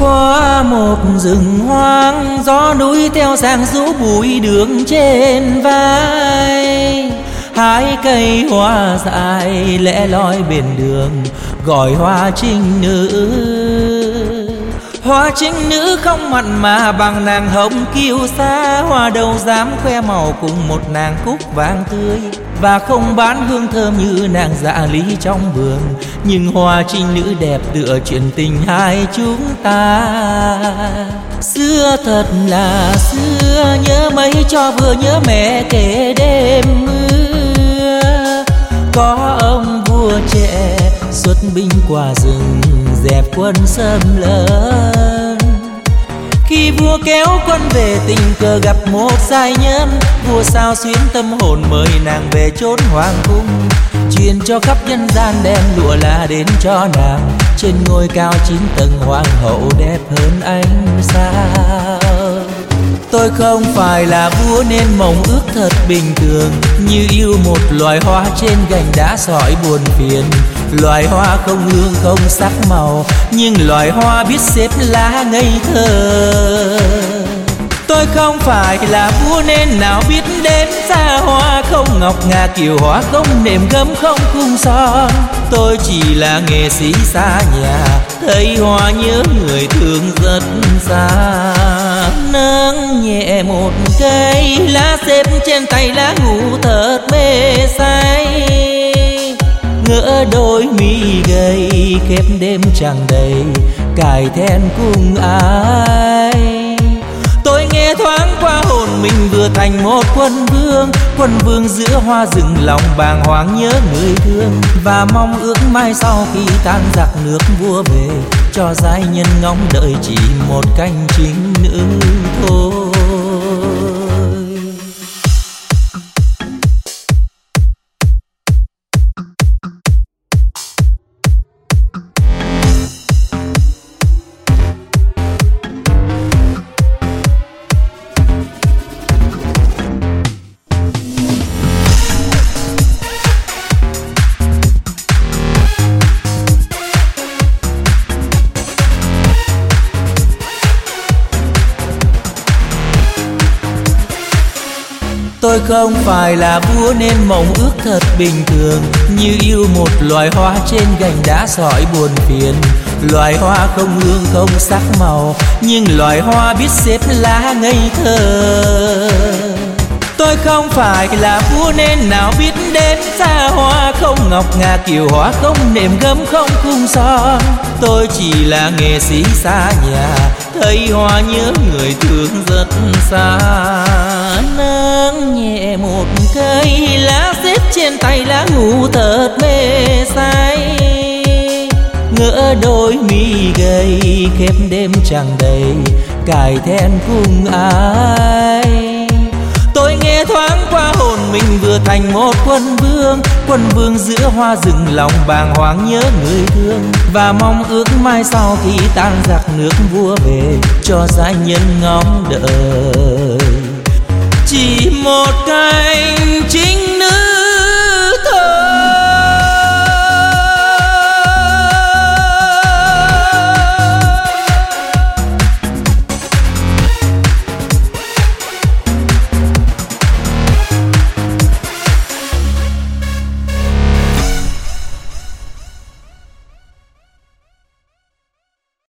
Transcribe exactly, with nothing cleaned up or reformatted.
Qua một rừng hoang, gió núi theo sang rũ bụi đường trên vai. Hái cây hoa dại lẻ loi bên đường, gọi hoa trinh nữ. Hoa trinh nữ không mặn mà bằng nàng hồng kiêu sa. Hoa đâu dám khoe màu cùng một nàng cúc vàng tươi, và không bán hương thơm như nàng dạ lý trong vườn. Nhưng hoa trinh nữ đẹp tựa chuyện tình hai chúng ta. Xưa thật là xưa, nhớ mấy cho vừa nhớ mẹ kể đêm mưa. Có ông vua trẻ xuất binh qua rừng, dẹp quân xâm lấn. Khi vua kéo quân về tình cờ gặp một giai nhân, vua sao xuyến tâm hồn mời nàng về chốn hoàng cung. Truyền cho khắp nhân gian đem lụa là đến cho nàng. Trên ngôi cao chín tầng hoàng hậu đẹp hơn ánh sao. Tôi không phải là vua nên mộng ước thật bình thường, như yêu một loài hoa trên gành đá sỏi buồn phiền. Loài hoa không hương không sắc màu, nhưng loài hoa biết xếp lá ngây thơ. Tôi không phải là vua nên nào biết đếm xa hoa, không ngọc ngà kiều hoa, không nệm gấm không cung son. Tôi chỉ là nghệ sĩ xa nhà, thấy hoa nhớ người thương rất xa. Nâng nhẹ một cây lá xếp trên tay lá ngủ thật mê say. Ngỡ đôi mi gầy khép đêm trăng đầy, cài then cùng ai. Tôi nghe thoáng qua hồn mình vừa thành một quân vương. Quân vương giữa hoa rừng lòng bàng hoàng nhớ người thương, và mong ước mai sau khi tan giặc nước vua về, cho giai nhân ngóng đợi chỉ một canh chính nữ thôi. Tôi không phải là vua nên mộng ước thật bình thường, như yêu một loài hoa trên gành đá sỏi buồn phiền. Loài hoa không hương không sắc màu, nhưng loài hoa biết xếp lá ngây thơ. Tôi không phải là vua nên nào biết đếm xa hoa, không ngọc ngà kiều hoa, không nệm gấm không cung son. Tôi chỉ là nghệ sĩ xa nhà, thấy hoa nhớ người thương rất xa. Nâng nhẹ một cây lá xếp trên tay lá ngủ thật mê say. Ngỡ đôi mi gầy khép đêm trăng đầy, cài then cùng ai. Tôi nghe thoáng qua hồn mình vừa thành một quân vương. Quân vương giữa hoa rừng lòng bàng hoàng nhớ người thương, và mong ước mai sau khi tan giặc nước vua về, cho giai nhân ngóng đợi chỉ một cánh chính